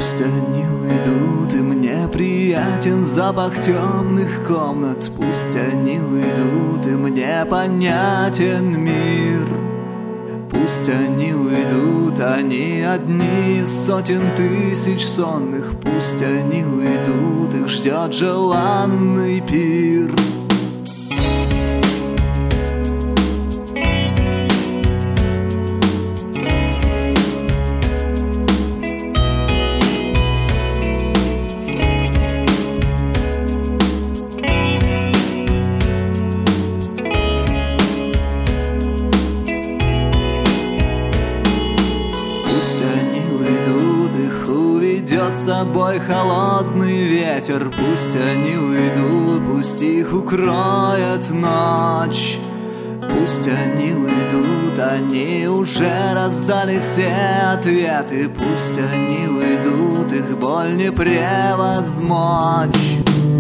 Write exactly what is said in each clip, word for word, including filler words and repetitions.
Пусть они уйдут, и мне приятен запах темных комнат. Пусть они уйдут, и мне понятен мир. Пусть они уйдут, они одни из сотен тысяч сонных. Пусть они уйдут, их ждет желанный пир. С собой холодный ветер. Пусть они уйдут, пусть их укроет ночь. Пусть они уйдут, они уже раздали все ответы. Пусть они уйдут, их боль не превозмочь.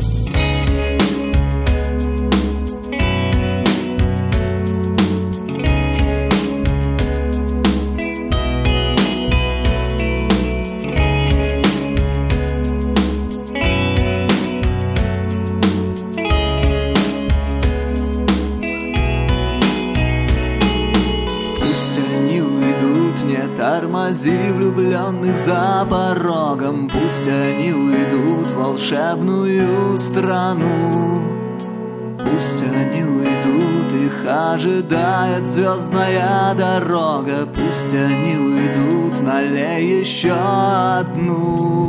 Тормози влюбленных за порогом. Пусть они уйдут в волшебную страну. Пусть они уйдут, их ожидает звездная дорога. Пусть они уйдут, налей еще одну.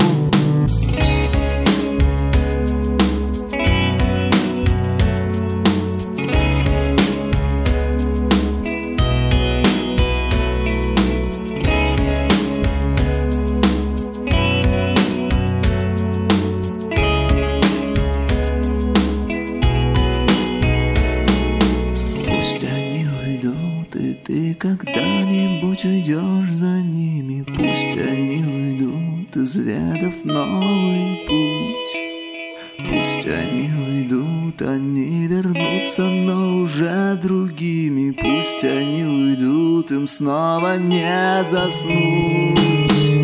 Ты когда-нибудь уйдешь за ними. Пусть они уйдут, изведав новый путь. Пусть они уйдут, они вернутся, но уже другими. Пусть они уйдут, им снова не заснуть.